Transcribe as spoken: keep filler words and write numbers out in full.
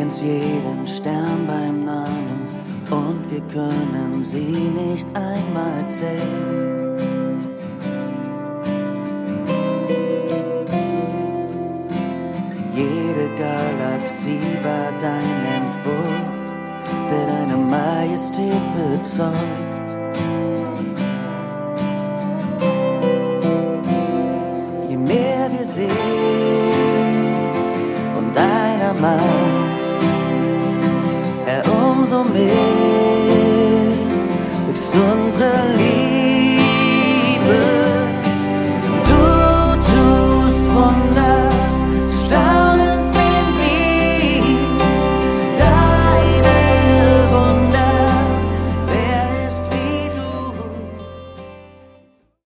uns jeden Stern beim Namen und wir können sie nicht einmal zählen. Jede Galaxie war dein Entwurf, der deine Majestät bezeugt.